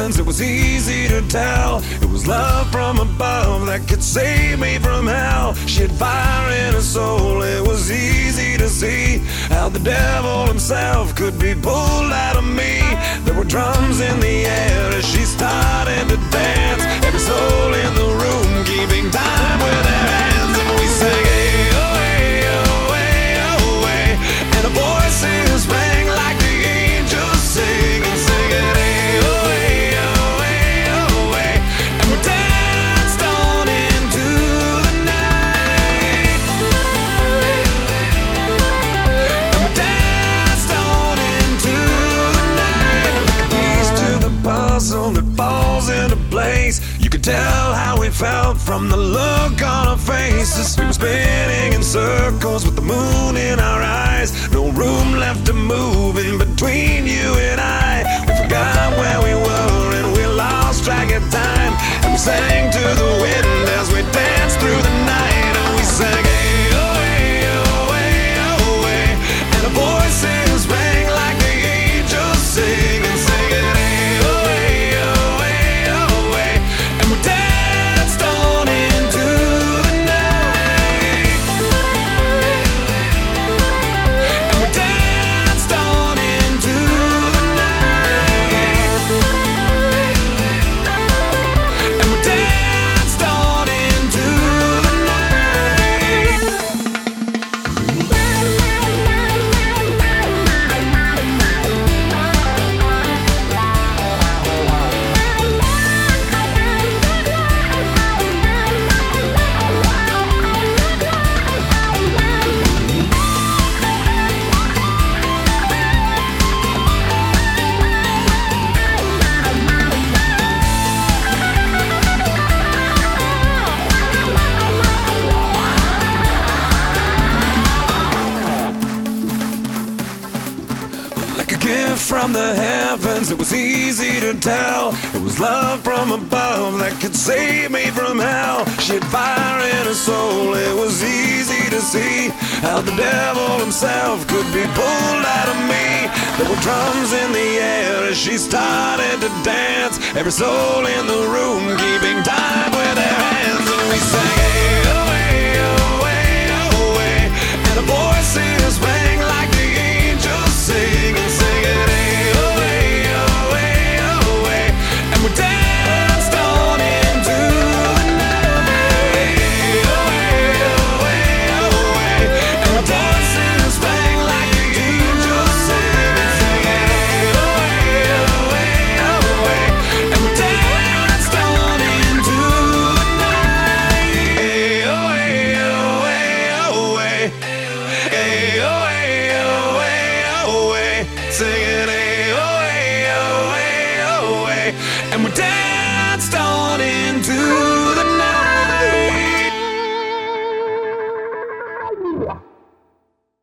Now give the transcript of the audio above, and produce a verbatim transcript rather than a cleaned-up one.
heavens, it was easy to tell. It was love from above that could save me from hell. She had fire in her soul, it was easy to see how the devil himself could be pulled out of me. There were drums in the air as she started to dance. Every soul in the room keeping time with their hands. And we sang, hey, oh, hey, oh, hey, oh, hey. And our voices rang like the angels sing. And singing, hey, oh, hey, oh, hey, oh, hey. And we danced on into the night. And we danced on into the night. Like a piece to the puzzle that falls into place. You could tell how we felt from the look on our faces. We were spinning in circles with the moon in our eyes. No room left to move in between you and I. We forgot where we were and we lost track of time. And we sang to the wind as we danced through the night. And we sang, hey, oh, hey, oh, hey, oh, hey. And our voices rang like the angels sing. And singing, hey, oh, hey, oh, hey, oh, hey. And we danced on into the night. And we danced on into the night. And we danced on into the night. Like a gift from the heavens, it was easy to tell. It was love from above that could save me from hell. She had fire in her soul, it was easy to see how the devil himself could be pulled out of me. There were drums in the air as she started to dance. Every soul in the room keeping time with their hands. And we sang, hey, oh, hey, oh, hey, oh, hey. And our voices rang like the angels sing. And singing, hey, oh, hey, oh, hey, oh, hey. And we danced on into the night. Hey, oh, hey, oh, hey, oh, hey. And our voices rang like the angels sing. And singing, hey, oh, hey, oh, hey, oh, hey. And we danced on into the night. Hey, oh, hey, oh, hey, oh, hey. Hey, oh, hey, oh, hey, oh, hey. Singing, hey, oh, hey, oh, hey, oh, hey. And we danced